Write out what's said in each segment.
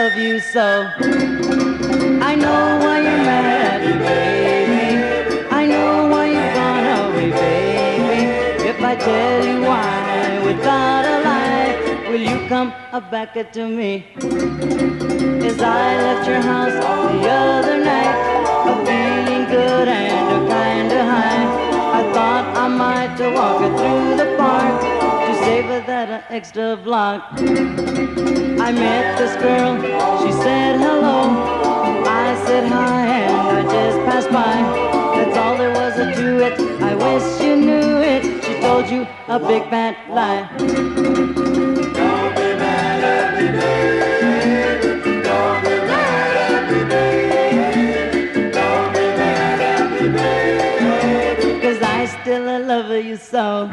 love you so. I know why you're mad at me, baby. I know why you've gone away, baby. If I tell you why without a lie, will you come back to me? As I left your house the other night, feeling good and kinda high, I thought I might walk through the park to save that extra block. I met this girl, she said hello, I said hi and I just passed by. That's all there was to it, I wish you knew it. She told you a big fat lie. Don't be mad at me, baby. Don't be mad at me, baby. Don't be mad at me, baby. 'Cause I still love you so.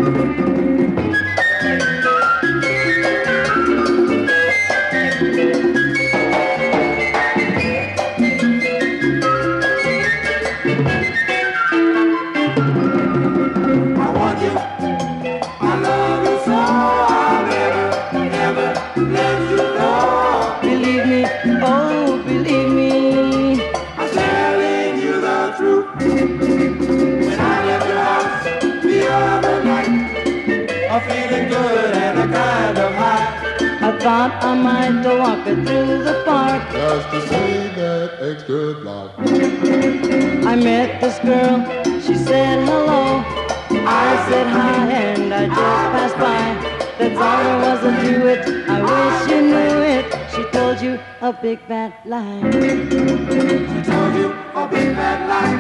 Believe me, oh, believe me. I'm telling you the truth. When I left your house the other night, I'm feeling good and a kind of high. I thought I might walk through the park Just to see that extra block. I met this girl, she said hello, I said hi and I just passed by. That's all there was to it, I wish you knew it. She told you a big fat lie. She told you a big bad lie.